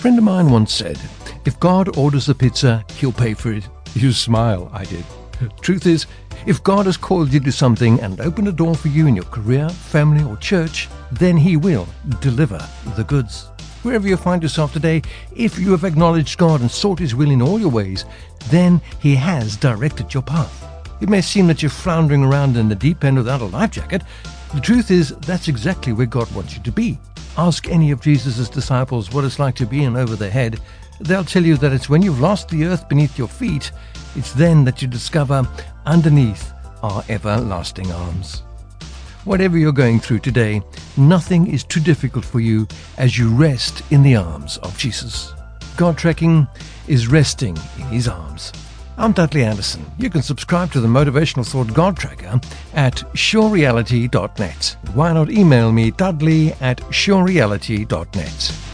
friend of mine once said, if God orders a pizza, he'll pay for it. You smile, I did. Truth is, if God has called you to something and opened a door for you in your career, family or church, then he will deliver the goods. Wherever you find yourself today, if you have acknowledged God and sought his will in all your ways, then he has directed your path. It may seem that you're floundering around in the deep end without a life jacket. The truth is, that's exactly where God wants you to be. Ask any of Jesus' disciples what it's like to be in over their head. They'll tell you that it's when you've lost the earth beneath your feet, it's then that you discover underneath are everlasting arms. Whatever you're going through today, nothing is too difficult for you as you rest in the arms of Jesus. God Trekking is resting in his arms. I'm Dudley Anderson. You can subscribe to the Motivational Thought God Tracker at surereality.net. Why not email me, dudley@surereality.net.